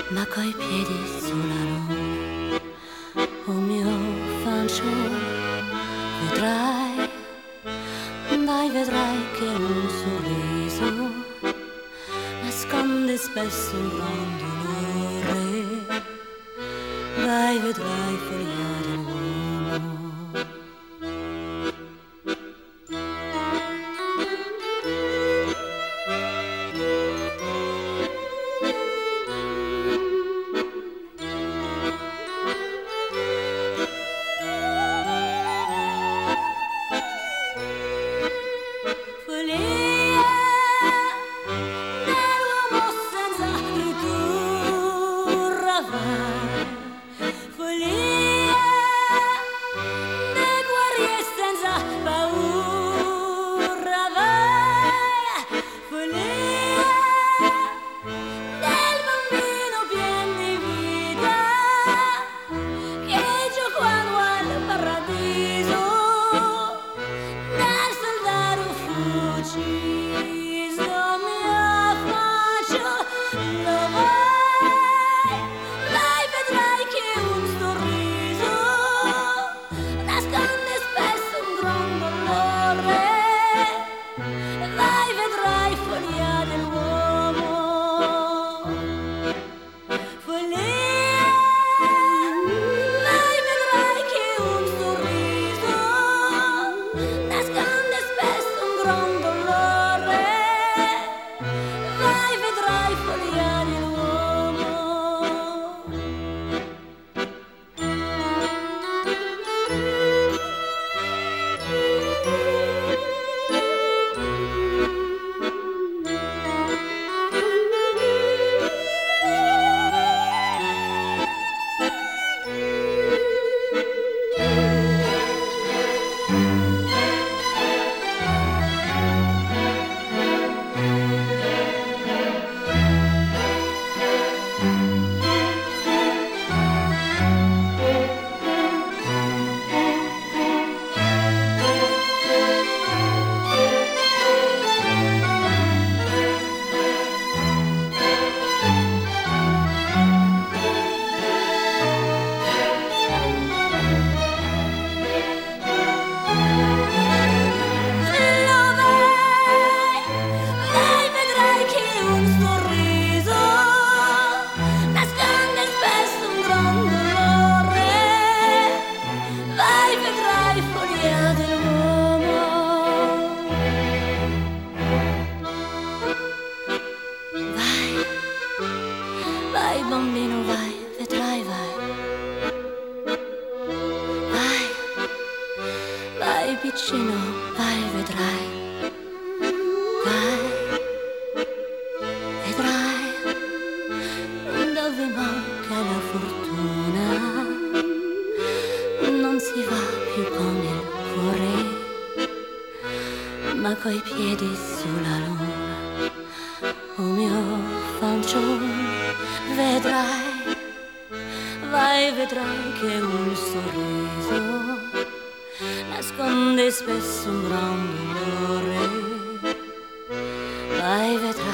ma coi piedi sulla luna. Oh mio fanciullo, vedrai, dai vedrai che un sorriso nasconde spesso un gran dolore. Vai vedrai follia dell'uomo. Vai bambino vai, vedrai vai. Vai, vai piccino, vai vedrai. Vai, vedrai dove manca la fortuna. Non si va più con il cuore, ma coi piedi sulla luna. Oh mio fanciullo, vedrai, vai vedrai che un sorriso nasconde spesso un gran dolore. Vai vedrai